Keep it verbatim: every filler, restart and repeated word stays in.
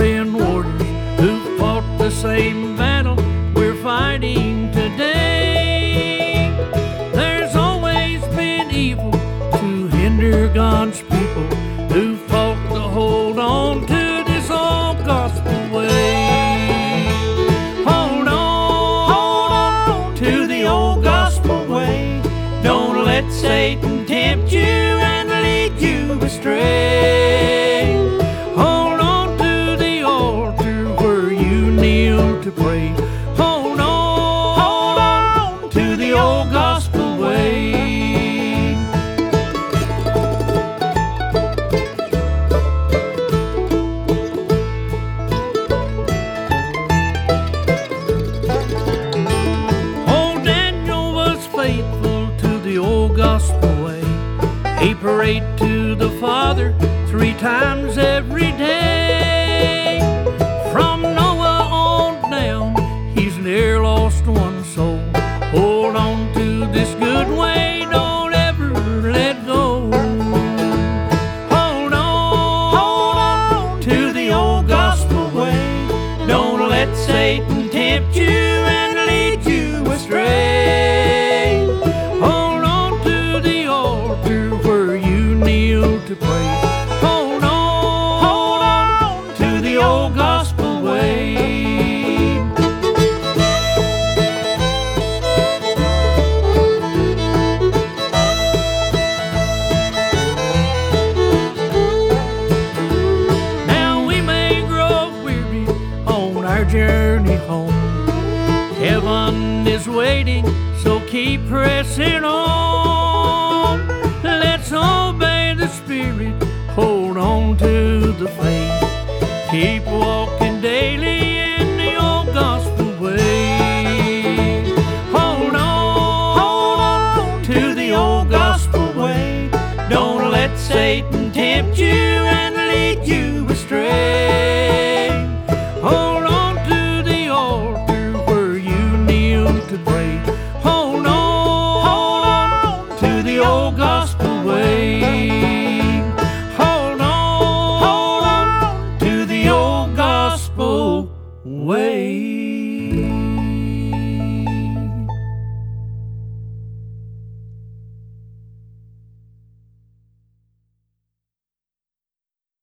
European warriors who fought the same battle we're fighting today. There's always been evil to hinder God's people who fought to hold on to this old gospel way. Hold on, hold on to the old gospel way. Don't let Satan tempt you and lead you astray. Hold on to the altar where you kneel to pray. Hold on, hold on to the old gospel way. Old Daniel was faithful to the old gospel way. He prayed to the Father three times every day. From Noah on down, he's near lost one soul. Hold on to this good way, don't ever let go. Hold on, hold on to the old gospel way. Don't let Satan tempt you and lead you astray. Hold on to the altar where you kneel to pray. Hold on, hold on to the old gospel way. Now we may grow weary on our journey home. Heaven is waiting, so keep pressing on. Let's obey the Spirit, hold on to the faith. Keep walking daily in the old gospel way. Hold on, hold on to the old gospel way. Don't let Satan tempt you and lead you astray.